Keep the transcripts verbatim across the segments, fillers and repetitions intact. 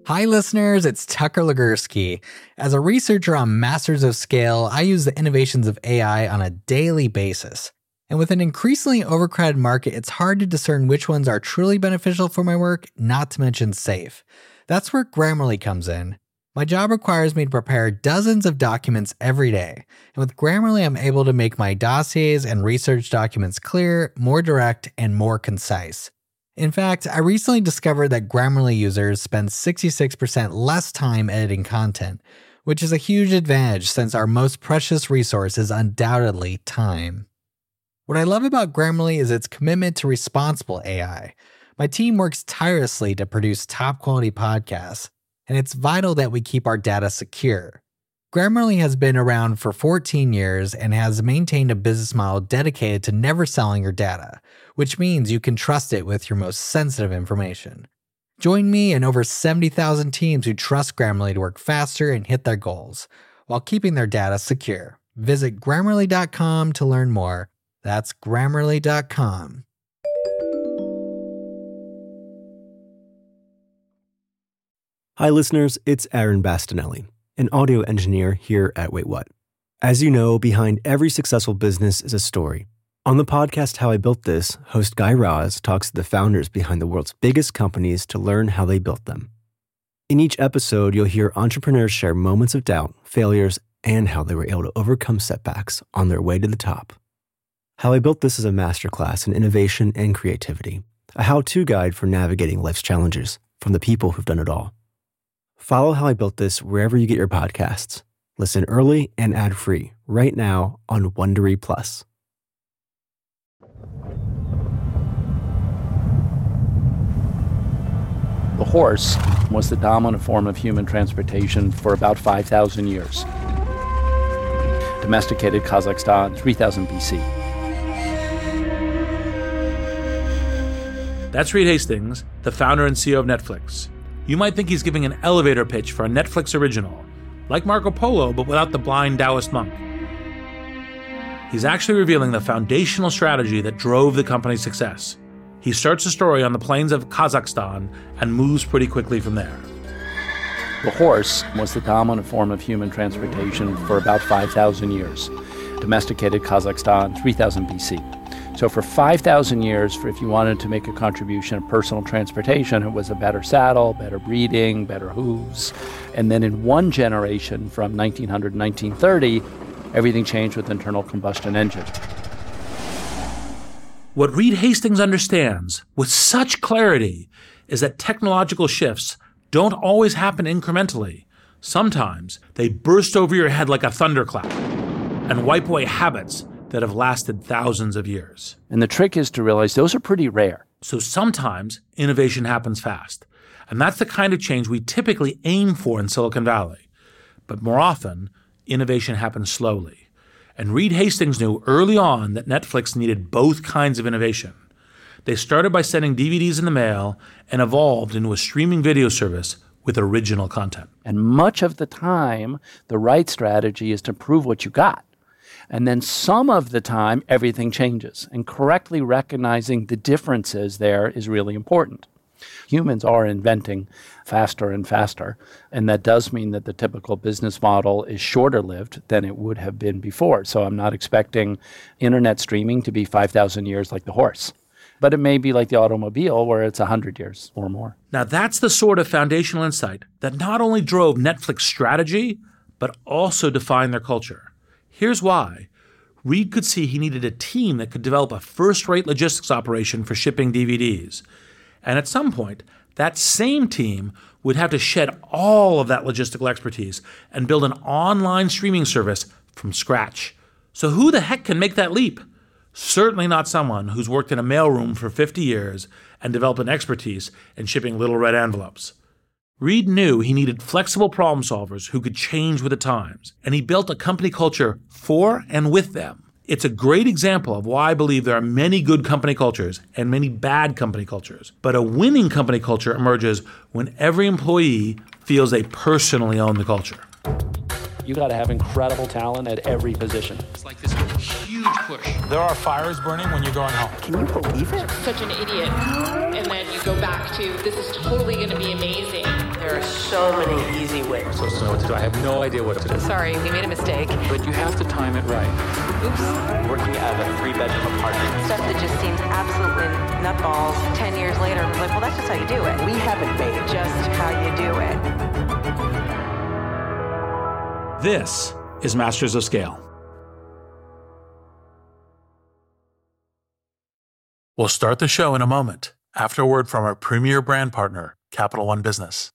Hi listeners, it's Tucker Legursky. As a researcher on Masters of Scale, I use the innovations of A I on a daily basis. And with an increasingly overcrowded market, it's hard to discern which ones are truly beneficial for my work, not to mention safe. That's where Grammarly comes in. My job requires me to prepare dozens of documents every day. And with Grammarly, I'm able to make my dossiers and research documents clear, more direct, and more concise. In fact, I recently discovered that Grammarly users spend sixty-six percent less time editing content, which is a huge advantage since our most precious resource is undoubtedly time. What I love about Grammarly is its commitment to responsible A I. My team works tirelessly to produce top-quality podcasts, and it's vital that we keep our data secure. Grammarly has been around for fourteen years and has maintained a business model dedicated to never selling your data, which means you can trust it with your most sensitive information. Join me and over seventy thousand teams who trust Grammarly to work faster and hit their goals, while keeping their data secure. Visit Grammarly dot com to learn more. That's Grammarly dot com. Hi listeners, it's Aaron Bastinelli, an audio engineer here at Wait What. As you know, behind every successful business is a story. On the podcast How I Built This, host Guy Raz talks to the founders behind the world's biggest companies to learn how they built them. In each episode, you'll hear entrepreneurs share moments of doubt, failures, and how they were able to overcome setbacks on their way to the top. How I Built This is a masterclass in innovation and creativity, a how-to guide for navigating life's challenges from the people who've done it all. Follow How I Built This wherever you get your podcasts. Listen early and ad-free right now on Wondery Plus. The horse was the dominant form of human transportation for about five thousand years. Domesticated Kazakhstan, three thousand B C. That's Reed Hastings, the founder and C E O of Netflix. You might think he's giving an elevator pitch for a Netflix original, like Marco Polo, but without the blind Taoist monk. He's actually revealing the foundational strategy that drove the company's success. He starts the story on the plains of Kazakhstan and moves pretty quickly from there. The horse was the dominant form of human transportation for about five thousand years. Domesticated Kazakhstan, three thousand B C. So for five thousand years, for if you wanted to make a contribution of personal transportation, it was a better saddle, better breeding, better hooves. And then in one generation, from nineteen hundred to nineteen thirty, everything changed with internal combustion engine. What Reed Hastings understands with such clarity is that technological shifts don't always happen incrementally. Sometimes they burst over your head like a thunderclap and wipe away habits that have lasted thousands of years. And the trick is to realize those are pretty rare. So sometimes innovation happens fast. And that's the kind of change we typically aim for in Silicon Valley. But more often, innovation happens slowly. And Reed Hastings knew early on that Netflix needed both kinds of innovation. They started by sending D V Ds in the mail and evolved into a streaming video service with original content. And much of the time, the right strategy is to prove what you got. And then some of the time, everything changes. And correctly recognizing the differences there is really important. Humans are inventing faster and faster. And that does mean that the typical business model is shorter lived than it would have been before. So I'm not expecting internet streaming to be five thousand years like the horse. But it may be like the automobile where it's one hundred years or more. Now that's the sort of foundational insight that not only drove Netflix's strategy, but also defined their culture. Here's why. Reed could see he needed a team that could develop a first-rate logistics operation for shipping D V Ds. And at some point, that same team would have to shed all of that logistical expertise and build an online streaming service from scratch. So who the heck can make that leap? Certainly not someone who's worked in a mailroom for fifty years and developed an expertise in shipping little red envelopes. Reed knew he needed flexible problem solvers who could change with the times, and he built a company culture for and with them. It's a great example of why I believe there are many good company cultures and many bad company cultures. But a winning company culture emerges when every employee feels they personally own the culture. You got to have incredible talent at every position. It's like this huge push. There are fires burning when you're going home. Can you believe it? Such an idiot. And then you go back to, this is totally going to be amazing. There are so many easy ways. I'm supposed to know what to do. I have no idea what to do. Sorry, we made a mistake. But you have to time it right. Oops. Working out of a three-bedroom apartment. Stuff that just seems absolutely nutballs. Ten years later, I'm like, well, that's just how you do it. We haven't made it. Just how you do it. This is Masters of Scale. We'll start the show in a moment after a word from our premier brand partner, Capital One Business.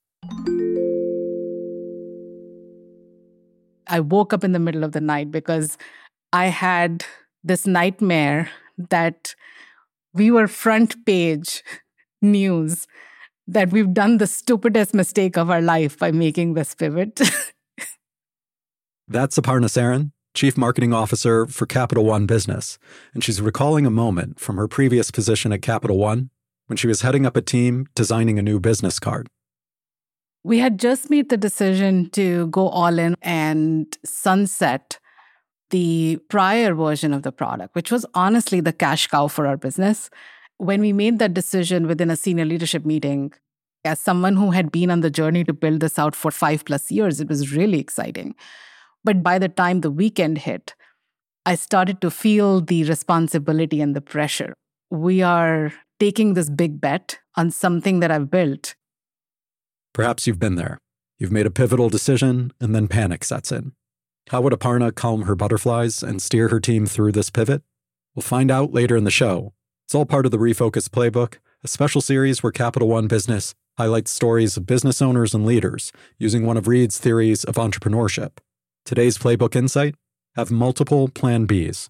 I woke up in the middle of the night because I had this nightmare that we were front page news, that we've done the stupidest mistake of our life by making this pivot. That's Aparna Saran, Chief Marketing Officer for Capital One Business, and she's recalling a moment from her previous position at Capital One when she was heading up a team designing a new business card. We had just made the decision to go all in and sunset the prior version of the product, which was honestly the cash cow for our business. When we made that decision within a senior leadership meeting, as someone who had been on the journey to build this out for five plus years, it was really exciting. But by the time the weekend hit, I started to feel the responsibility and the pressure. We are taking this big bet on something that I've built. Perhaps you've been there. You've made a pivotal decision, and then panic sets in. How would Aparna calm her butterflies and steer her team through this pivot? We'll find out later in the show. It's all part of the Refocus Playbook, a special series where Capital One Business highlights stories of business owners and leaders using one of Reid's theories of entrepreneurship. Today's Playbook Insight: have multiple Plan Bs.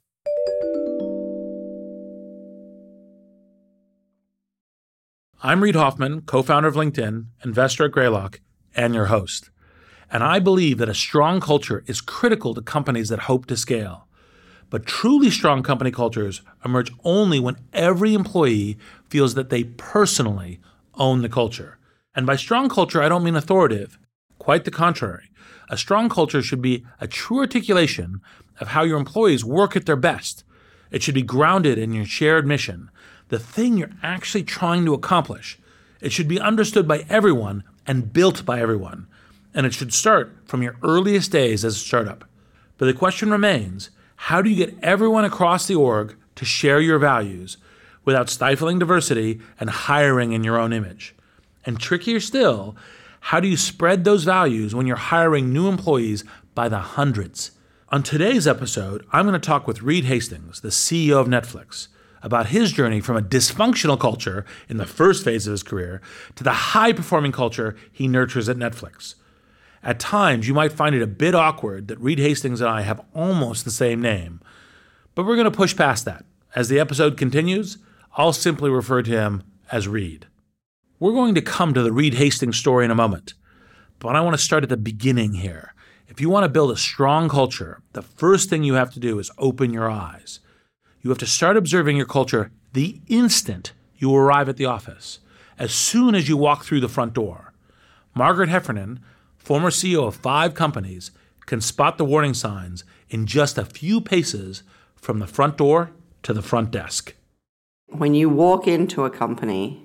I'm Reid Hoffman, co-founder of LinkedIn, investor at Greylock, and your host. And I believe that a strong culture is critical to companies that hope to scale. But truly strong company cultures emerge only when every employee feels that they personally own the culture. And by strong culture, I don't mean authoritative. Quite the contrary. A strong culture should be a true articulation of how your employees work at their best. It should be grounded in your shared mission, the thing you're actually trying to accomplish. It should be understood by everyone and built by everyone. And it should start from your earliest days as a startup. But the question remains, how do you get everyone across the org to share your values without stifling diversity and hiring in your own image? And trickier still, how do you spread those values when you're hiring new employees by the hundreds? On today's episode, I'm going to talk with Reed Hastings, the C E O of Netflix, about his journey from a dysfunctional culture in the first phase of his career to the high-performing culture he nurtures at Netflix. At times, you might find it a bit awkward that Reed Hastings and I have almost the same name, but we're going to push past that. As the episode continues, I'll simply refer to him as Reed. We're going to come to the Reed Hastings story in a moment, but I want to start at the beginning here. If you want to build a strong culture, the first thing you have to do is open your eyes. You have to start observing your culture the instant you arrive at the office, as soon as you walk through the front door. Margaret Heffernan, former C E O of five companies, can spot the warning signs in just a few paces from the front door to the front desk. When you walk into a company,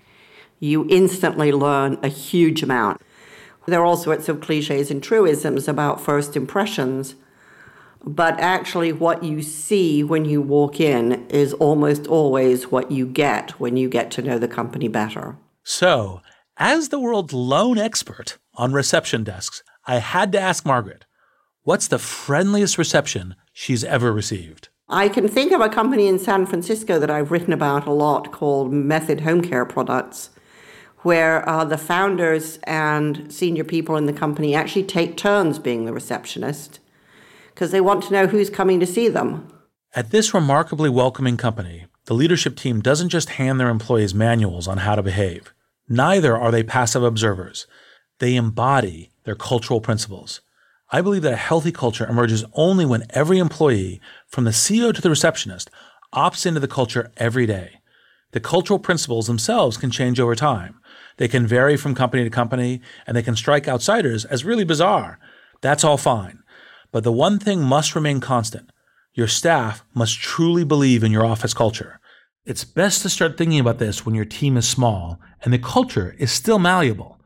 you instantly learn a huge amount. There are all sorts of cliches and truisms about first impressions, but actually what you see when you walk in is almost always what you get when you get to know the company better. So, as the world's lone expert on reception desks, I had to ask Margaret, what's the friendliest reception she's ever received? I can think of a company in San Francisco that I've written about a lot called Method Home Care Products, where uh, the founders and senior people in the company actually take turns being the receptionist because they want to know who's coming to see them. At this remarkably welcoming company, the leadership team doesn't just hand their employees manuals on how to behave. Neither are they passive observers. They embody their cultural principles. I believe that a healthy culture emerges only when every employee, from the C E O to the receptionist, opts into the culture every day. The cultural principles themselves can change over time. They can vary from company to company, and they can strike outsiders as really bizarre. That's all fine. But the one thing must remain constant. Your staff must truly believe in your office culture. It's best to start thinking about this when your team is small and the culture is still malleable.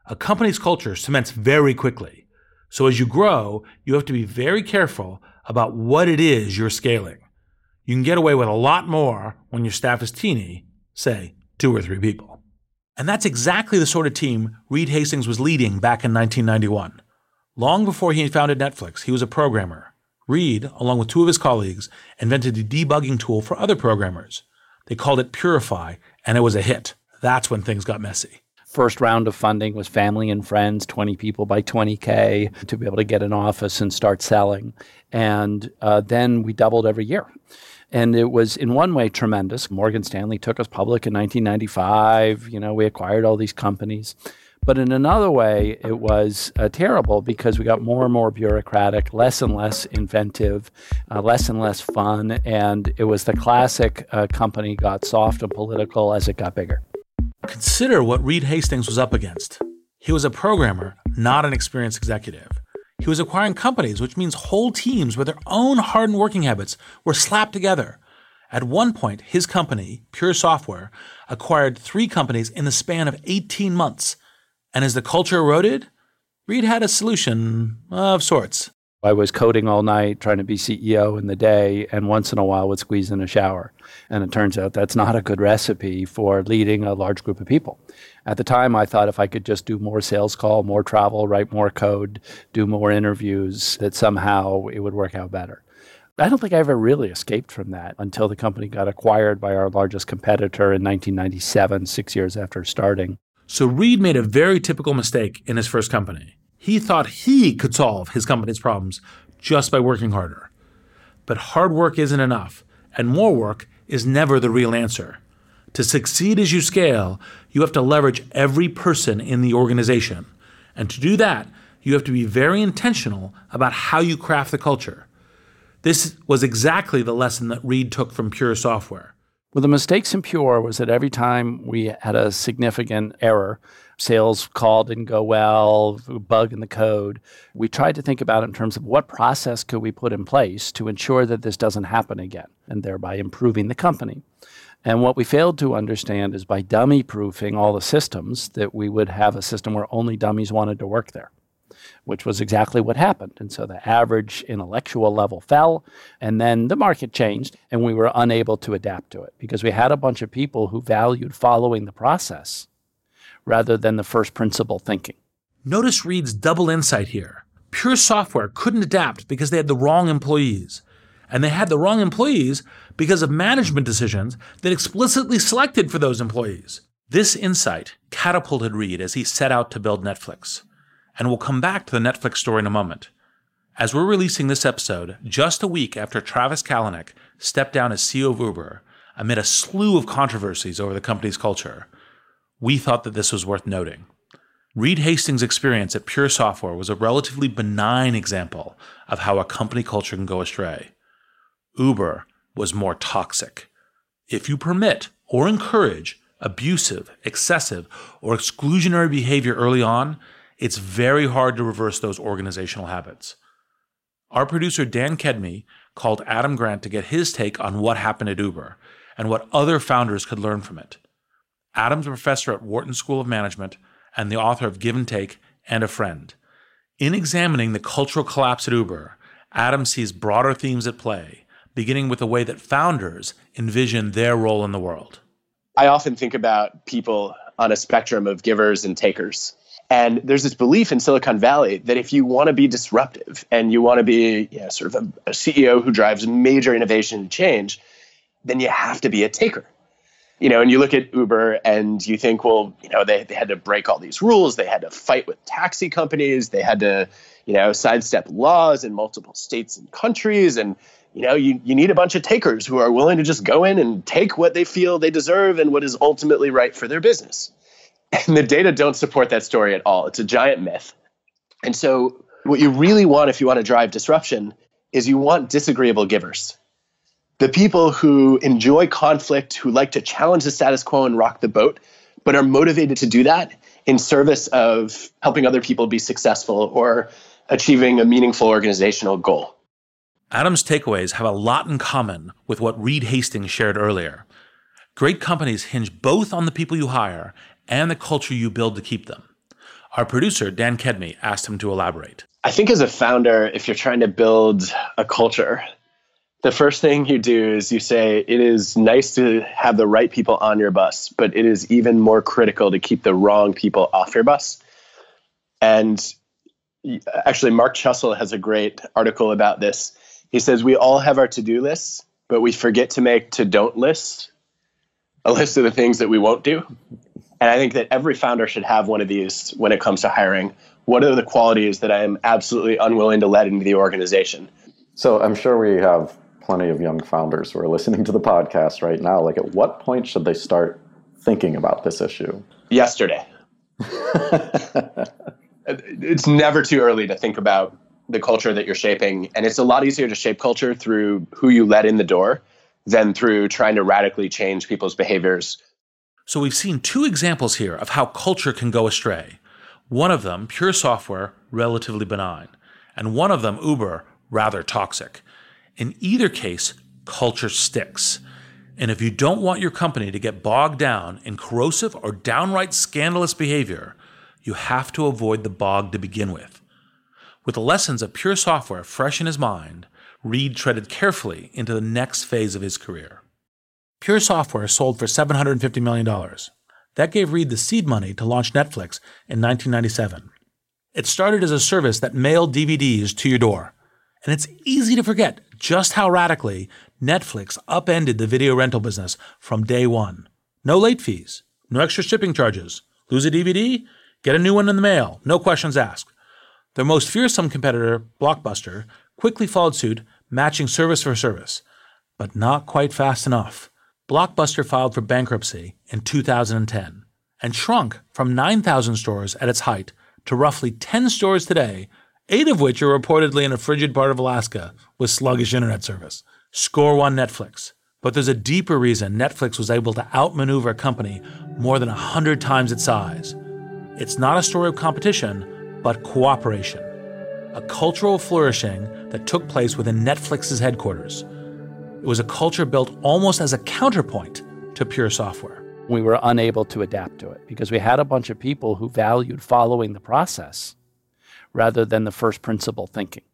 A company's culture cements very quickly. So as you grow, you have to be very careful about what it is you're scaling. You can get away with a lot more when your staff is teeny, say two or three people. And that's exactly the sort of team Reed Hastings was leading back in nineteen ninety-one. Long before he founded Netflix, he was a programmer. Reed, along with two of his colleagues, invented a debugging tool for other programmers. They called it Purify, and it was a hit. That's when things got messy. First round of funding was family and friends, twenty people by twenty K, to be able to get an office and start selling. And uh, then we doubled every year. And it was, in one way, tremendous. Morgan Stanley took us public in nineteen ninety-five. You know, we acquired all these companies. But in another way, it was uh, terrible because we got more and more bureaucratic, less and less inventive, uh, less and less fun. And it was the classic uh, company got soft and political as it got bigger. Consider what Reed Hastings was up against. He was a programmer, not an experienced executive. He was acquiring companies, which means whole teams with their own hardened working habits were slapped together. At one point, his company, Pure Software, acquired three companies in the span of eighteen months. And as the culture eroded, Reed had a solution of sorts. I was coding all night, trying to be C E O in the day, and once in a while would squeeze in a shower. And it turns out that's not a good recipe for leading a large group of people. At the time, I thought if I could just do more sales call, more travel, write more code, do more interviews, that somehow it would work out better. I don't think I ever really escaped from that until the company got acquired by our largest competitor in nineteen ninety-seven, six years after starting. So Reed made a very typical mistake in his first company. He thought he could solve his company's problems just by working harder. But hard work isn't enough, and more work is never the real answer. To succeed as you scale, you have to leverage every person in the organization. And to do that, you have to be very intentional about how you craft the culture. This was exactly the lesson that Reed took from Pure Software. Well, the mistakes in Pure was that every time we had a significant error, sales call didn't go well, bug in the code, we tried to think about it in terms of what process could we put in place to ensure that this doesn't happen again, and thereby improving the company. And what we failed to understand is by dummy-proofing all the systems, that we would have a system where only dummies wanted to work there, which was exactly what happened. And so the average intellectual level fell, and then the market changed, and we were unable to adapt to it because we had a bunch of people who valued following the process rather than the first principle thinking. Notice Reed's double insight here. Pure Software couldn't adapt because they had the wrong employees. And they had the wrong employees because of management decisions that explicitly selected for those employees. This insight catapulted Reed as he set out to build Netflix. And we'll come back to the Netflix story in a moment. As we're releasing this episode, just a week after Travis Kalanick stepped down as C E O of Uber, amid a slew of controversies over the company's culture, we thought that this was worth noting. Reed Hastings' experience at Pure Software was a relatively benign example of how a company culture can go astray. Uber was more toxic. If you permit or encourage abusive, excessive, or exclusionary behavior early on, it's very hard to reverse those organizational habits. Our producer Dan Kedmi called Adam Grant to get his take on what happened at Uber and what other founders could learn from it. Adam's a professor at Wharton School of Management and the author of Give and Take and A Friend. In examining the cultural collapse at Uber, Adam sees broader themes at play, beginning with the way that founders envision their role in the world. I often think about people on a spectrum of givers and takers. And there's this belief in Silicon Valley that if you want to be disruptive and you want to be you know, sort of a, a C E O who drives major innovation and change, then you have to be a taker. You know, and you look at Uber and you think, well, you know, they, they had to break all these rules. They had to fight with taxi companies. They had to, you know, sidestep laws in multiple states and countries. And, you know, you, you need a bunch of takers who are willing to just go in and take what they feel they deserve and what is ultimately right for their business. And the data don't support that story at all. It's a giant myth. And so what you really want if you want to drive disruption is you want disagreeable givers. The people who enjoy conflict, who like to challenge the status quo and rock the boat, but are motivated to do that in service of helping other people be successful or achieving a meaningful organizational goal. Adam's takeaways have a lot in common with what Reed Hastings shared earlier. Great companies hinge both on the people you hire and the culture you build to keep them. Our producer, Dan Kedmi, asked him to elaborate. I think as a founder, if you're trying to build a culture, the first thing you do is you say, it is nice to have the right people on your bus, but it is even more critical to keep the wrong people off your bus. And actually, Mark Chussell has a great article about this. He says, we all have our to-do lists, but we forget to make to-don't lists, a list of the things that we won't do. And I think that every founder should have one of these when it comes to hiring. What are the qualities that I am absolutely unwilling to let into the organization? So I'm sure we have plenty of young founders who are listening to the podcast right now. Like, at what point should they start thinking about this issue? Yesterday. It's never too early to think about the culture that you're shaping. And it's a lot easier to shape culture through who you let in the door than through trying to radically change people's behaviors. So we've seen two examples here of how culture can go astray. One of them, Pure Software, relatively benign, and one of them, Uber, rather toxic. In either case, culture sticks. And if you don't want your company to get bogged down in corrosive or downright scandalous behavior, you have to avoid the bog to begin with. With the lessons of Pure Software fresh in his mind, Reed treaded carefully into the next phase of his career. Pure Software sold for seven hundred fifty million dollars. That gave Reed the seed money to launch Netflix in nineteen ninety-seven. It started as a service that mailed D V Ds to your door. And it's easy to forget just how radically Netflix upended the video rental business from day one. No late fees, no extra shipping charges. Lose a D V D? Get a new one in the mail, no questions asked. Their most fearsome competitor, Blockbuster, quickly followed suit, matching service for service. But not quite fast enough. Blockbuster filed for bankruptcy in two thousand ten and shrunk from nine thousand stores at its height to roughly ten stores today, eight of which are reportedly in a frigid part of Alaska with sluggish internet service. Score one Netflix. But there's a deeper reason Netflix was able to outmaneuver a company more than one hundred times its size. It's not a story of competition, but cooperation. A cultural flourishing that took place within Netflix's headquarters. It was a culture built almost as a counterpoint to Pure Software. We were unable to adapt to it because we had a bunch of people who valued following the process rather than the first principle thinking.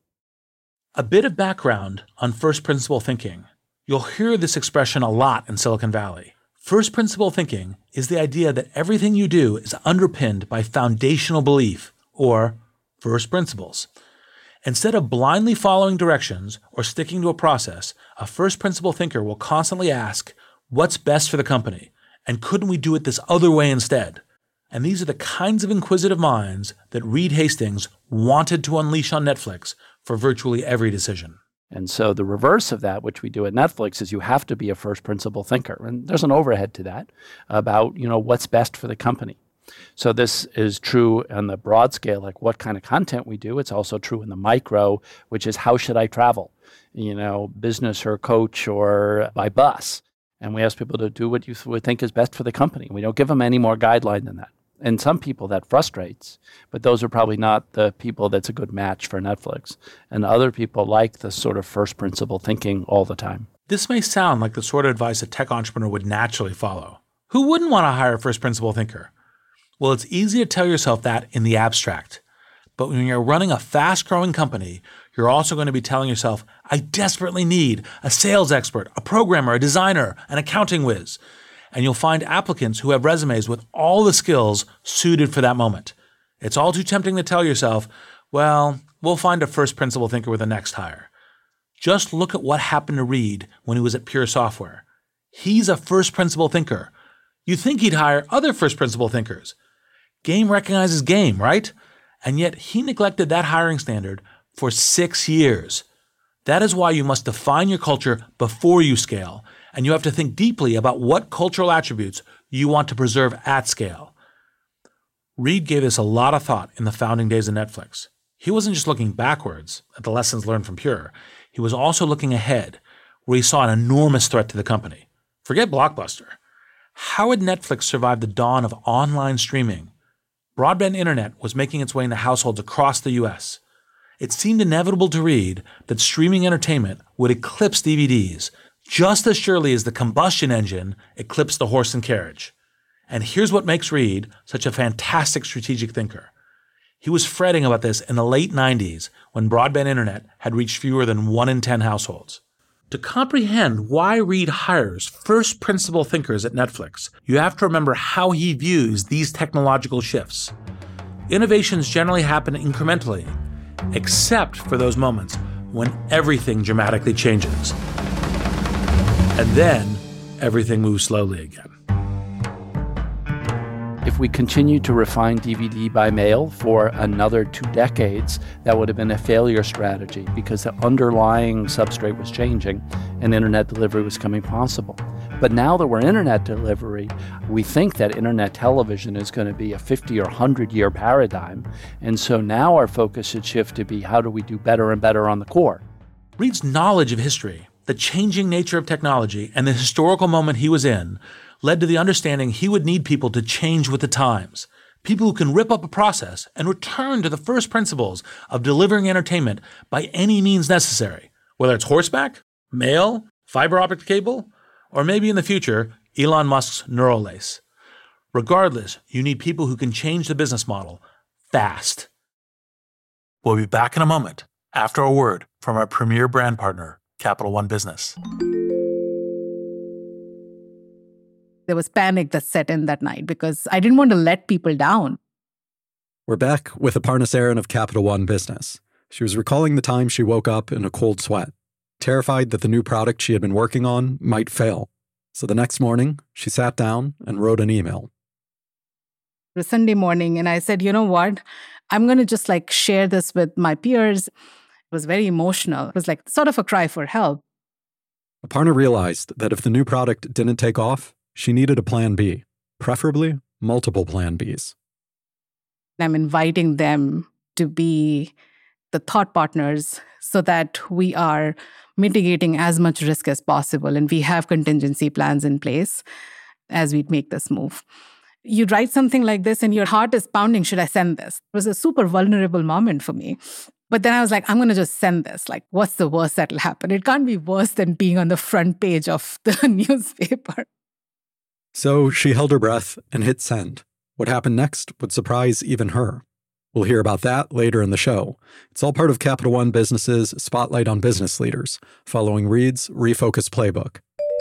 A bit of background on first principle thinking. You'll hear this expression a lot in Silicon Valley. First principle thinking is the idea that everything you do is underpinned by foundational belief, or first principles. Instead of blindly following directions or sticking to a process, a first principle thinker will constantly ask, what's best for the company? And couldn't we do it this other way instead? And these are the kinds of inquisitive minds that Reed Hastings wanted to unleash on Netflix for virtually every decision. And so the reverse of that, which we do at Netflix, is you have to be a first principle thinker. And there's an overhead to that about, you know, what's best for the company. So this is true on the broad scale, like what kind of content we do. It's also true in the micro, which is how should I travel? You know, business or coach or by bus. And we ask people to do what you would think is best for the company. We don't give them any more guideline than that. And some people that frustrates, but those are probably not the people that's a good match for Netflix. And other people like the sort of first principle thinking all the time. This may sound like the sort of advice a tech entrepreneur would naturally follow. Who wouldn't want to hire a first principle thinker? Well, it's easy to tell yourself that in the abstract. But when you're running a fast-growing company, you're also going to be telling yourself, I desperately need a sales expert, a programmer, a designer, an accounting whiz. And you'll find applicants who have resumes with all the skills suited for that moment. It's all too tempting to tell yourself, well, we'll find a first principle thinker with the next hire. Just look at what happened to Reed when he was at Pure Software. He's a first principle thinker. You'd think he'd hire other first principle thinkers. Game recognizes game, right? And yet he neglected that hiring standard for six years. That is why you must define your culture before you scale. And you have to think deeply about what cultural attributes you want to preserve at scale. Reed gave this a lot of thought in the founding days of Netflix. He wasn't just looking backwards at the lessons learned from Pure. He was also looking ahead, where he saw an enormous threat to the company. Forget Blockbuster. How would Netflix survive the dawn of online streaming? Broadband internet was making its way into households across the U S. It seemed inevitable to Reed that streaming entertainment would eclipse D V Ds, just as surely as the combustion engine eclipsed the horse and carriage. And here's what makes Reed such a fantastic strategic thinker. He was fretting about this in the late nineties when broadband internet had reached fewer than one in ten households. To comprehend why Reed hires first principle thinkers at Netflix, you have to remember how he views these technological shifts. Innovations generally happen incrementally, except for those moments when everything dramatically changes. And then everything moves slowly again. If we continued to refine D V D by mail for another two decades, that would have been a failure strategy because the underlying substrate was changing and internet delivery was becoming possible. But now that we're internet delivery, we think that internet television is going to be a fifty or one hundred year paradigm. And so now our focus should shift to be how do we do better and better on the core. Reed's knowledge of history, the changing nature of technology, and the historical moment he was in led to the understanding he would need people to change with the times. People who can rip up a process and return to the first principles of delivering entertainment by any means necessary, whether it's horseback, mail, fiber optic cable, or maybe in the future, Elon Musk's neural lace. Regardless, you need people who can change the business model fast. We'll be back in a moment after a word from our premier brand partner, Capital One Business. There was panic that set in that night because I didn't want to let people down. We're back with Aparna Saran of Capital One Business. She was recalling the time she woke up in a cold sweat, terrified that the new product she had been working on might fail. So the next morning, she sat down and wrote an email. It was Sunday morning, and I said, you know what? I'm going to just like share this with my peers. It was very emotional. It was like sort of a cry for help. Aparna realized that if the new product didn't take off, she needed a plan B, preferably multiple plan Bs. I'm inviting them to be the thought partners so that we are mitigating as much risk as possible and we have contingency plans in place as we make this move. You write something like this and your heart is pounding, should I send this? It was a super vulnerable moment for me. But then I was like, I'm going to just send this. Like, what's the worst that'll happen? It can't be worse than being on the front page of the newspaper. So she held her breath and hit send. What happened next would surprise even her. We'll hear about that later in the show. It's all part of Capital One Business's Spotlight on Business Leaders, following Reed's Refocus Playbook.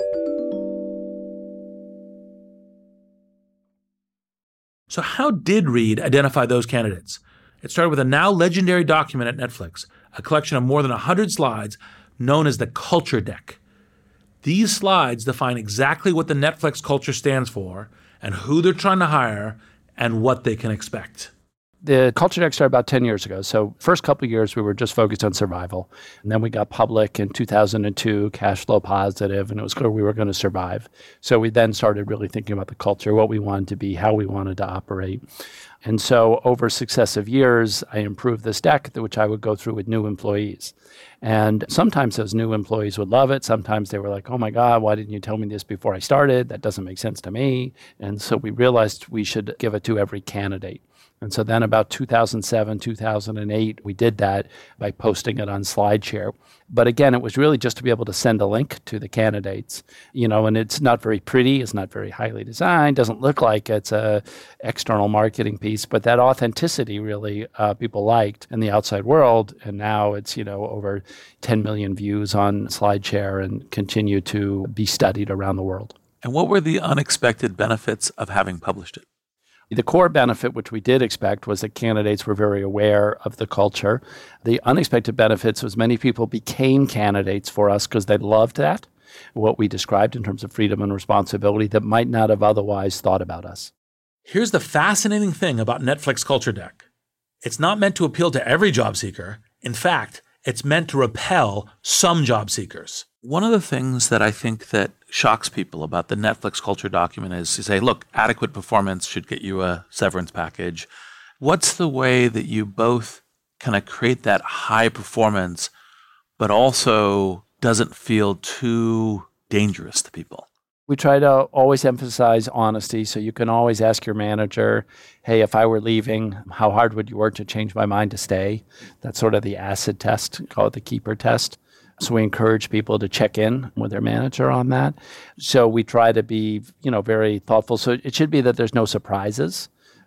So how did Reed identify those candidates? It started with a now legendary document at Netflix, a collection of more than one hundred slides known as the Culture Deck. These slides define exactly what the Netflix culture stands for and who they're trying to hire and what they can expect. The Culture Deck started about ten years ago. So first couple of years, we were just focused on survival. And then we got public in two thousand two, cash flow positive, and it was clear we were going to survive. So we then started really thinking about the culture, what we wanted to be, how we wanted to operate. And so over successive years, I improved this deck, which I would go through with new employees. And sometimes those new employees would love it. Sometimes they were like, oh my God, why didn't you tell me this before I started? That doesn't make sense to me. And so we realized we should give it to every candidate. And so then about two thousand seven, two thousand eight, we did that by posting it on SlideShare. But again, it was really just to be able to send a link to the candidates, you know, and it's not very pretty. It's not very highly designed. Doesn't look like it's a external marketing piece, but that authenticity really uh, people liked in the outside world. And now it's, you know, over ten million views on SlideShare and continue to be studied around the world. And what were the unexpected benefits of having published it? The core benefit, which we did expect, was that candidates were very aware of the culture. The unexpected benefits was many people became candidates for us because they loved that, what we described in terms of freedom and responsibility that might not have otherwise thought about us. Here's the fascinating thing about Netflix Culture Deck. It's not meant to appeal to every job seeker. In fact, it's meant to repel some job seekers. One of the things that I think that shocks people about the Netflix culture document is to say, look, adequate performance should get you a severance package. What's the way that you both kind of create that high performance, but also doesn't feel too dangerous to people? We try to always emphasize honesty. So you can always ask your manager, hey, if I were leaving, how hard would you work to change my mind to stay? That's sort of the acid test, call it the keeper test. So we encourage people to check in with their manager on that. So we try to be, you know, very thoughtful. So it should be that there's no surprises.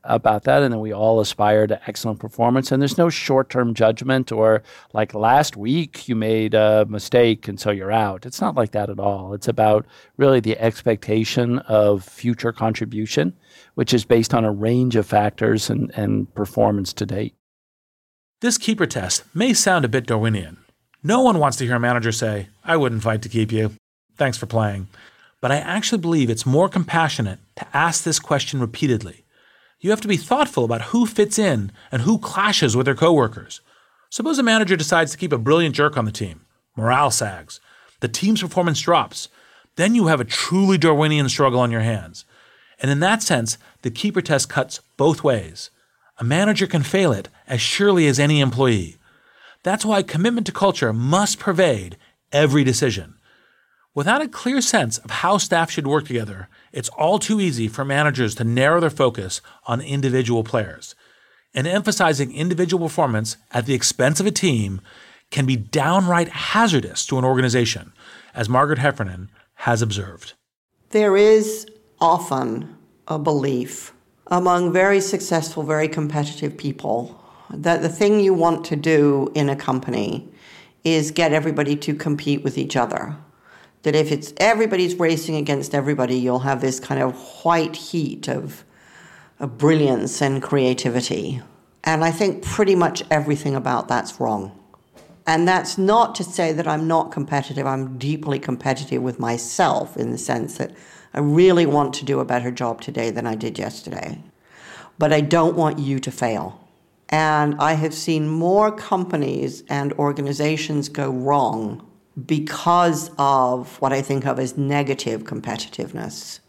about that, and then we all aspire to excellent performance. And there's no short-term judgment or like last week you made a mistake and so you're out. It's not like that at all. It's about really the expectation of future contribution, which is based on a range of factors and, and performance to date. This keeper test may sound a bit Darwinian. No one wants to hear a manager say, "I wouldn't fight to keep you. Thanks for playing." But I actually believe it's more compassionate to ask this question repeatedly. You have to be thoughtful about who fits in and who clashes with their coworkers. Suppose a manager decides to keep a brilliant jerk on the team. Morale sags. The team's performance drops. Then you have a truly Darwinian struggle on your hands. And in that sense, the keeper test cuts both ways. A manager can fail it as surely as any employee. That's why commitment to culture must pervade every decision. Without a clear sense of how staff should work together, it's all too easy for managers to narrow their focus on individual players. And emphasizing individual performance at the expense of a team can be downright hazardous to an organization, as Margaret Heffernan has observed. There is often a belief among very successful, very competitive people that the thing you want to do in a company is get everybody to compete with each other. That if it's everybody's racing against everybody, you'll have this kind of white heat of, of brilliance and creativity. And I think pretty much everything about that's wrong. And that's not to say that I'm not competitive. I'm deeply competitive with myself in the sense that I really want to do a better job today than I did yesterday. But I don't want you to fail. And I have seen more companies and organizations go wrong because of what I think of as negative competitiveness.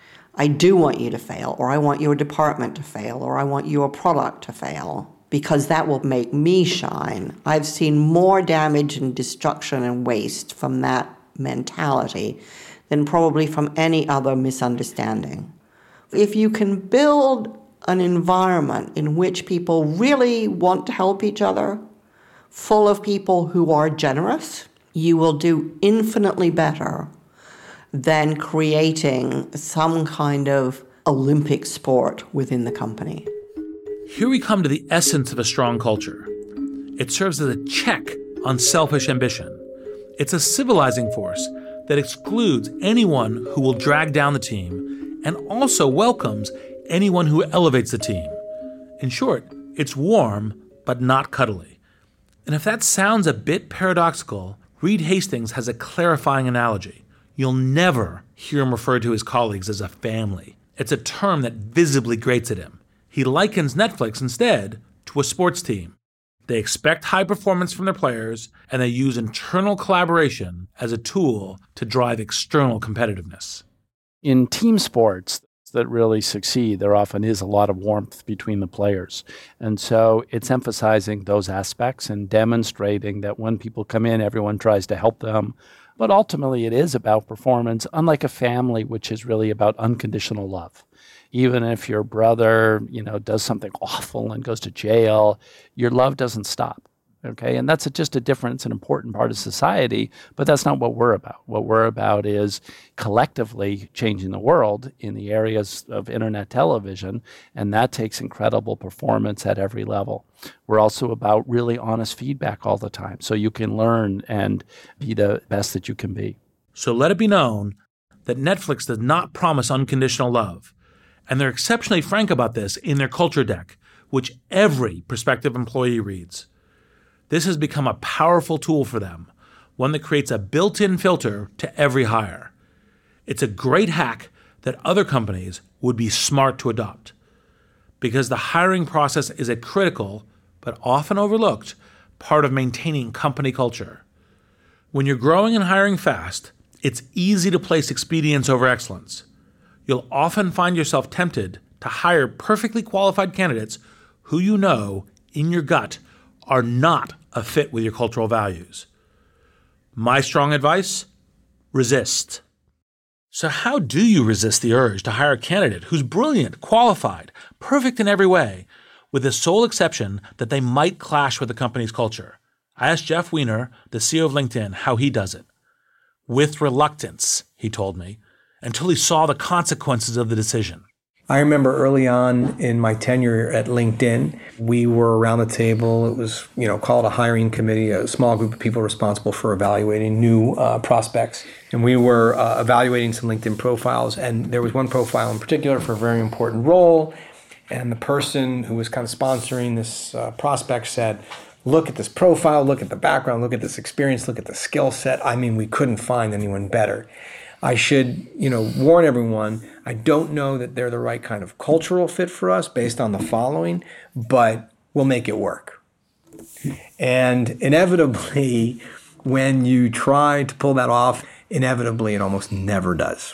I do want you to fail, or I want your department to fail, or I want your product to fail, because that will make me shine. I've seen more damage and destruction and waste from that mentality than probably from any other misunderstanding. If you can build an environment in which people really want to help each other, full of people who are generous, you will do infinitely better than creating some kind of Olympic sport within the company. Here we come to the essence of a strong culture. It serves as a check on selfish ambition. It's a civilizing force that excludes anyone who will drag down the team and also welcomes anyone who elevates the team. In short, it's warm but not cuddly. And if that sounds a bit paradoxical, Reed Hastings has a clarifying analogy. You'll never hear him refer to his colleagues as a family. It's a term that visibly grates at him. He likens Netflix instead to a sports team. They expect high performance from their players, and they use internal collaboration as a tool to drive external competitiveness. In team sports that really succeed, there often is a lot of warmth between the players. And so it's emphasizing those aspects and demonstrating that when people come in, everyone tries to help them. But ultimately, it is about performance, unlike a family, which is really about unconditional love. Even if your brother, you know, does something awful and goes to jail, your love doesn't stop. Okay, and that's a, just a different, an important part of society, but that's not what we're about. What we're about is collectively changing the world in the areas of internet television, and that takes incredible performance at every level. We're also about really honest feedback all the time, so you can learn and be the best that you can be. So let it be known that Netflix does not promise unconditional love, and they're exceptionally frank about this in their culture deck, which every prospective employee reads. This has become a powerful tool for them, one that creates a built-in filter to every hire. It's a great hack that other companies would be smart to adopt, because the hiring process is a critical, but often overlooked, part of maintaining company culture. When you're growing and hiring fast, it's easy to place expedience over excellence. You'll often find yourself tempted to hire perfectly qualified candidates who you know, in your gut, are not a fit with your cultural values. My strong advice? Resist. So how do you resist the urge to hire a candidate who's brilliant, qualified, perfect in every way, with the sole exception that they might clash with the company's culture? I asked Jeff Weiner, the C E O of LinkedIn, how he does it. With reluctance, he told me, until he saw the consequences of the decision. I remember early on in my tenure at LinkedIn, we were around the table. It was, you know, called a hiring committee, a small group of people responsible for evaluating new uh, prospects. And we were uh, evaluating some LinkedIn profiles. And there was one profile in particular for a very important role. And the person who was kind of sponsoring this uh, prospect said, look at this profile, look at the background, look at this experience, look at the skill set. I mean, we couldn't find anyone better. I should, you know, warn everyone, I don't know that they're the right kind of cultural fit for us based on the following, but we'll make it work. And inevitably, when you try to pull that off, inevitably it almost never does.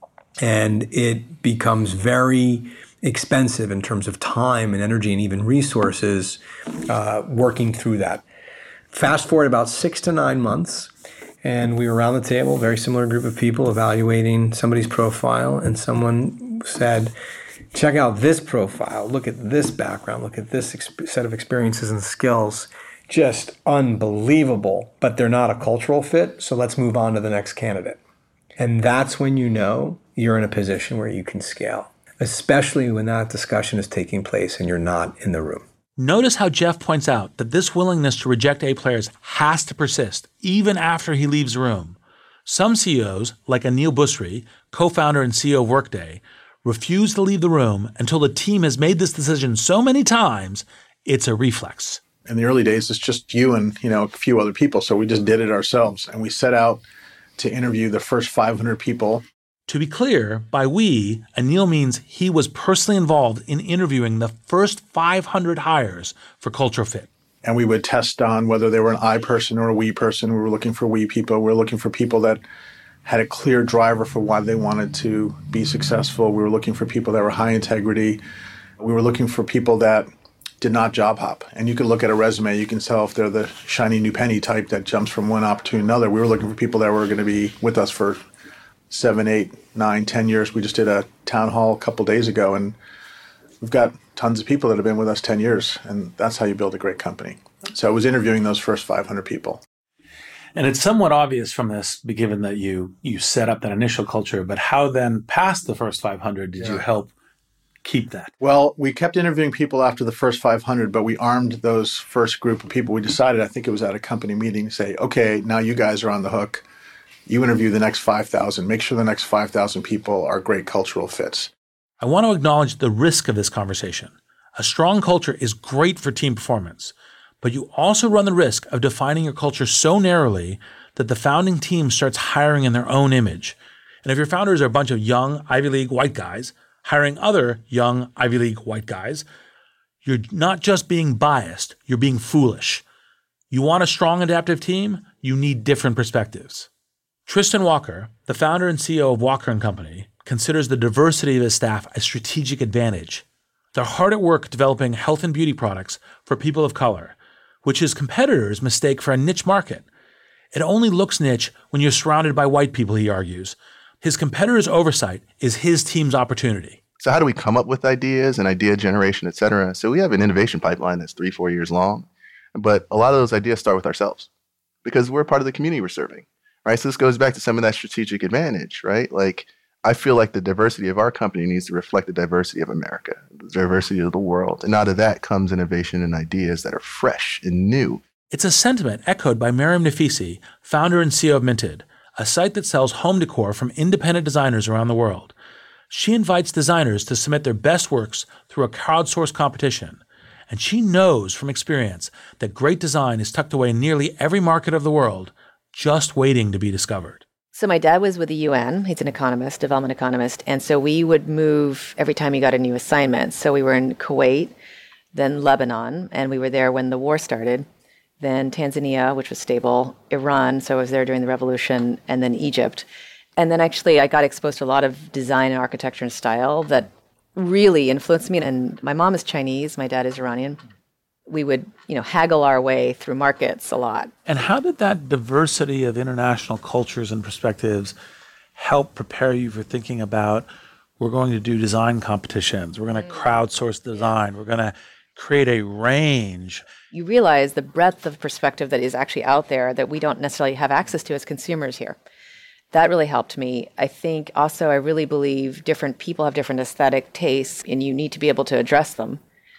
And it becomes very expensive in terms of time and energy and even resources uh, working through that. Fast forward about six to nine months, and we were around the table, very similar group of people evaluating somebody's profile, and someone said, check out this profile, look at this background, look at this exp- set of experiences and skills. Just unbelievable, but they're not a cultural fit, so let's move on to the next candidate. And that's when you know you're in a position where you can scale, especially when that discussion is taking place and you're not in the room. Notice how Jeff points out that this willingness to reject A players has to persist even after he leaves the room. Some C E Os, like Anil Busri, co-founder and C E O of Workday, refuse to leave the room until the team has made this decision so many times, it's a reflex. In the early days, it's just you and, you know, a few other people. So we just did it ourselves. And we set out to interview the first five hundred people. To be clear, by we, Anil means he was personally involved in interviewing the first five hundred hires for Culture Fit. And we would test on whether they were an I person or a we person. We were looking for we people. We were looking for people that had a clear driver for why they wanted to be successful. We were looking for people that were high integrity. We were looking for people that did not job hop. And you can look at a resume, you can tell if they're the shiny new penny type that jumps from one op to another. We were looking for people that were going to be with us for seven, eight, nine, ten years. We just did a town hall a couple days ago, and we've got tons of people that have been with us ten years, and that's how you build a great company. So I was interviewing those first five hundred people. And it's somewhat obvious from this, given that you you set up that initial culture, but how then past the first five hundred did yeah. you help keep that? Well, we kept interviewing people after the first five hundred, but we armed those first group of people. We decided, I think it was at a company meeting, to say, okay, now you guys are on the hook. You interview the next five thousand. Make sure the next five thousand people are great cultural fits. I want to acknowledge the risk of this conversation. A strong culture is great for team performance, but you also run the risk of defining your culture so narrowly that the founding team starts hiring in their own image. And if your founders are a bunch of young Ivy League white guys hiring other young Ivy League white guys, you're not just being biased, you're being foolish. You want a strong adaptive team? You need different perspectives. Tristan Walker, the founder and C E O of Walker and Company, considers the diversity of his staff a strategic advantage. They're hard at work developing health and beauty products for people of color, which his competitors mistake for a niche market. It only looks niche when you're surrounded by white people, he argues. His competitors' oversight is his team's opportunity. So how do we come up with ideas and idea generation, et cetera? So we have an innovation pipeline that's three, four years long, but a lot of those ideas start with ourselves because we're part of the community we're serving. Right. So this goes back to some of that strategic advantage, right? Like, I feel like the diversity of our company needs to reflect the diversity of America, the diversity of the world. And out of that comes innovation and ideas that are fresh and new. It's a sentiment echoed by Mariam Nafisi, founder and C E O of Minted, a site that sells home decor from independent designers around the world. She invites designers to submit their best works through a crowdsourced competition. And she knows from experience that great design is tucked away in nearly every market of the world, just waiting to be discovered. So my dad was with the U N. He's an economist, development economist. And so we would move every time he got a new assignment. So we were in Kuwait, then Lebanon, and we were there when the war started. Then Tanzania, which was stable, Iran, so I was there during the revolution, and then Egypt. And then actually I got exposed to a lot of design and architecture and style that really influenced me. And my mom is Chinese, my dad is Iranian. We would, you know, haggle our way through markets a lot. And how did that diversity of international cultures and perspectives help prepare you for thinking about, we're going to do design competitions, we're going to crowdsource design, we're going to create a range? You realize the breadth of perspective that is actually out there that we don't necessarily have access to as consumers here. That really helped me. I think also I really believe different people have different aesthetic tastes and you need to be able to address them.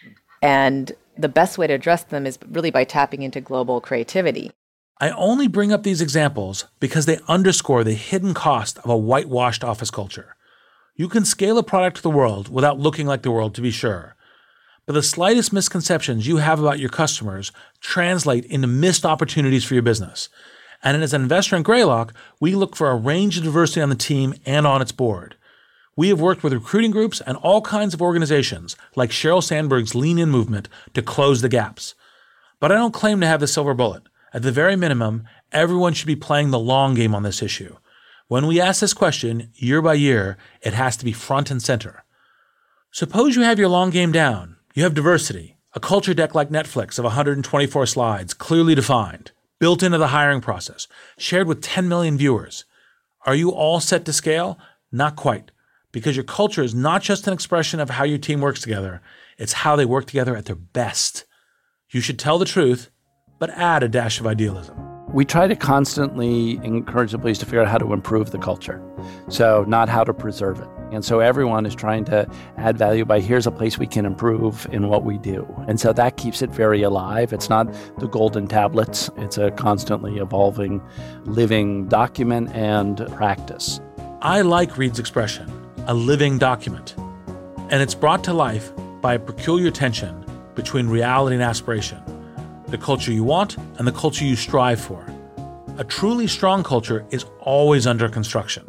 And the best way to address them is really by tapping into global creativity. I only bring up these examples because they underscore the hidden cost of a whitewashed office culture. You can scale a product to the world without looking like the world, to be sure. But the slightest misconceptions you have about your customers translate into missed opportunities for your business. And as an investor in Greylock, we look for a range of diversity on the team and on its board. We have worked with recruiting groups and all kinds of organizations, like Sheryl Sandberg's Lean In movement, to close the gaps. But I don't claim to have the silver bullet. At the very minimum, everyone should be playing the long game on this issue. When we ask this question, year by year, it has to be front and center. Suppose you have your long game down. You have diversity, a culture deck like Netflix of one hundred twenty-four slides, clearly defined, built into the hiring process, shared with ten million viewers. Are you all set to scale? Not quite, because your culture is not just an expression of how your team works together, it's how they work together at their best. You should tell the truth, but add a dash of idealism. We try to constantly encourage employees to figure out how to improve the culture, so not how to preserve it. And so everyone is trying to add value by here's a place we can improve in what we do. And so that keeps it very alive. It's not the golden tablets. It's a constantly evolving, living document and practice. I like Reed's expression, a living document. And it's brought to life by a peculiar tension between reality and aspiration, the culture you want and the culture you strive for. A truly strong culture is always under construction.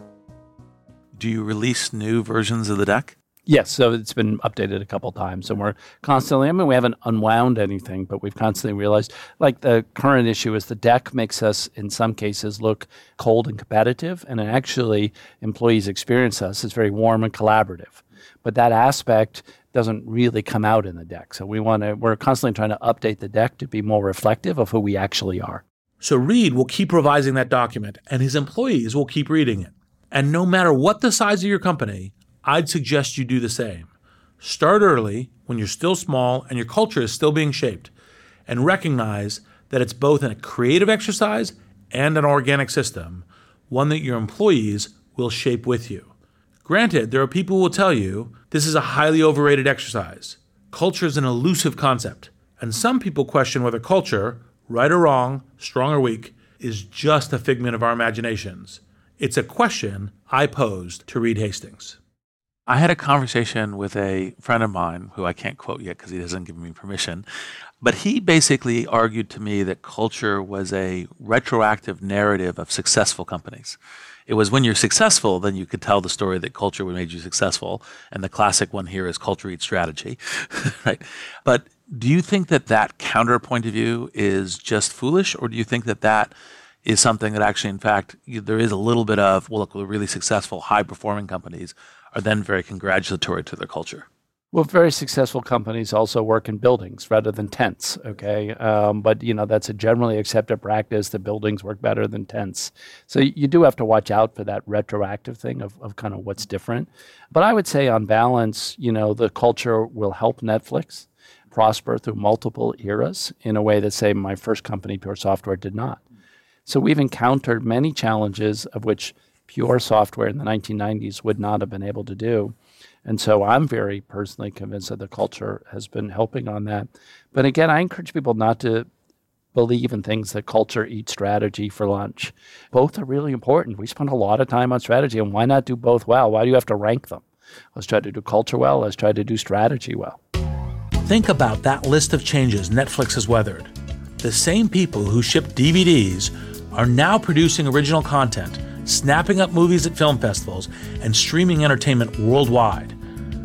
Do you release new versions of the deck? Yes, so it's been updated a couple times, and we're constantly, I mean, we haven't unwound anything, but we've constantly realized, like the current issue is the deck makes us, in some cases, look cold and competitive, and actually employees experience us as very warm and collaborative. But that aspect doesn't really come out in the deck. So we want to, we're constantly trying to update the deck to be more reflective of who we actually are. So Reed will keep revising that document, and his employees will keep reading it. And no matter what the size of your company, I'd suggest you do the same. Start early, when you're still small and your culture is still being shaped, and recognize that it's both a creative exercise and an organic system, one that your employees will shape with you. Granted, there are people who will tell you this is a highly overrated exercise. Culture is an elusive concept, and some people question whether culture, right or wrong, strong or weak, is just a figment of our imaginations. It's a question I posed to Reed Hastings. I had a conversation with a friend of mine who I can't quote yet because he doesn't give me permission, but he basically argued to me that culture was a retroactive narrative of successful companies. It was when you're successful, then you could tell the story that culture made you successful, and the classic one here is culture eats strategy, right? But do you think that that counter point of view is just foolish, or do you think that that is something that actually, in fact, there is a little bit of, well, look, the really successful, high-performing companies are then very congratulatory to their culture? Well, very successful companies also work in buildings rather than tents, okay? Um, but, you know, that's a generally accepted practice that buildings work better than tents. So you do have to watch out for that retroactive thing of, of kind of what's different. But I would say on balance, you know, the culture will help Netflix prosper through multiple eras in a way that, say, my first company, Pure Software, did not. So we've encountered many challenges of which Pure Software in the nineteen nineties would not have been able to do. And so I'm very personally convinced that the culture has been helping on that. But again, I encourage people not to believe in things that culture eats strategy for lunch. Both are really important. We spend a lot of time on strategy, and why not do both well? Why do you have to rank them? Let's try to do culture well. Let's try to do strategy well. Think about that list of changes Netflix has weathered. The same people who ship D V Ds are now producing original content, snapping up movies at film festivals, and streaming entertainment worldwide.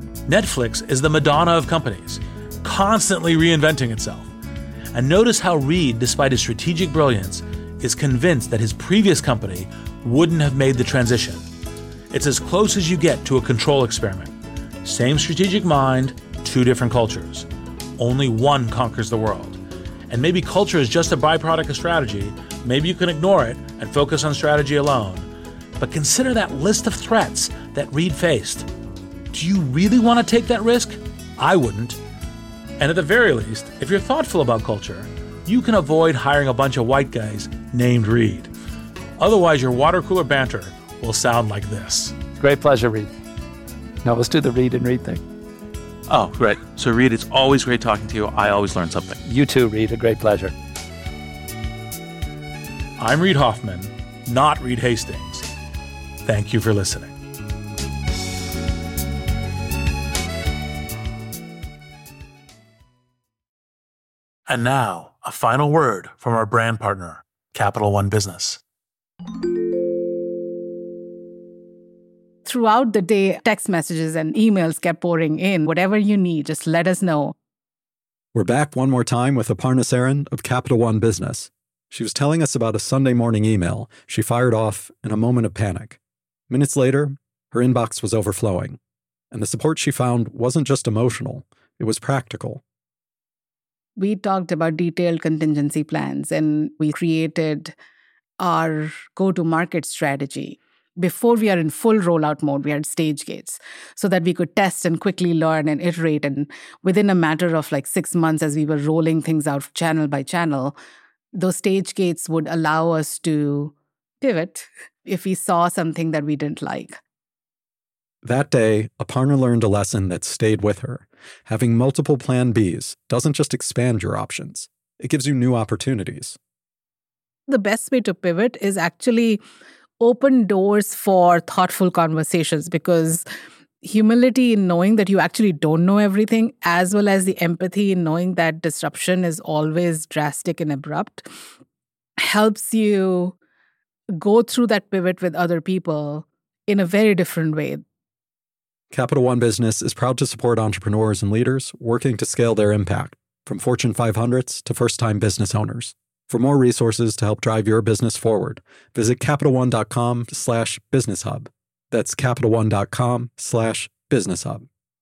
Netflix is the Madonna of companies, constantly reinventing itself. And notice how Reed, despite his strategic brilliance, is convinced that his previous company wouldn't have made the transition. It's as close as you get to a control experiment. Same strategic mind, two different cultures. Only one conquers the world. And maybe culture is just a byproduct of strategy. Maybe you can ignore it and focus on strategy alone. But consider that list of threats that Reed faced. Do you really want to take that risk? I wouldn't. And at the very least, if you're thoughtful about culture, you can avoid hiring a bunch of white guys named Reed. Otherwise, your water cooler banter will sound like this. Great pleasure, Reed. Now let's do the read and read thing. Oh, great. So, Reed, it's always great talking to you. I always learn something. You too, Reed. A great pleasure. I'm Reed Hoffman, not Reed Hastings. Thank you for listening. And now, a final word from our brand partner, Capital One Business. Throughout the day, text messages and emails kept pouring in. Whatever you need, just let us know. We're back one more time with Aparna Saran of Capital One Business. She was telling us about a Sunday morning email she fired off in a moment of panic. Minutes later, her inbox was overflowing. And the support she found wasn't just emotional, it was practical. We talked about detailed contingency plans, and we created our go-to-market strategy. Before we are in full rollout mode, we had stage gates so that we could test and quickly learn and iterate. And within a matter of like six months, as we were rolling things out channel by channel, those stage gates would allow us to pivot if we saw something that we didn't like. That day, Aparna learned a lesson that stayed with her. Having multiple plan Bs doesn't just expand your options. It gives you new opportunities. The best way to pivot is actually open doors for thoughtful conversations, because humility in knowing that you actually don't know everything, as well as the empathy in knowing that disruption is always drastic and abrupt, helps you go through that pivot with other people in a very different way. Capital One Business is proud to support entrepreneurs and leaders working to scale their impact, from Fortune five hundreds to first-time business owners. For more resources to help drive your business forward, visit CapitalOne.com slash Business Hub. That's CapitalOne.com slash Business Hub.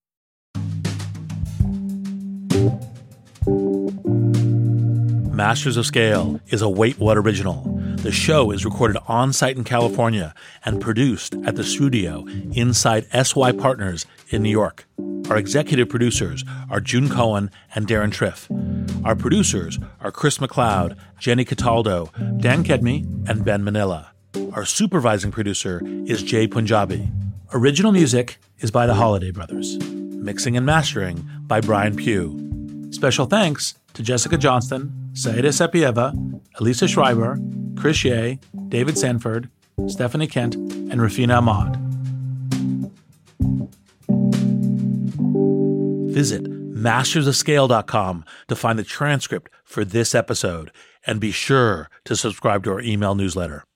Masters of Scale is a Wait What original. The show is recorded on-site in California and produced at the studio inside S Y Partners in New York. Our executive producers are June Cohen and Darren Triff. Our producers are Chris McLeod, Jenny Cataldo, Dan Kedmi, and Ben Manila. Our supervising producer is Jay Punjabi. Original music is by the Holiday Brothers. Mixing and mastering by Brian Pugh. Special thanks to Jessica Johnston, Saida Sepieva, Elisa Schreiber, Chris Ye, David Sanford, Stephanie Kent, and Rafina Ahmad. Visit masters of scale dot com to find the transcript for this episode, and be sure to subscribe to our email newsletter.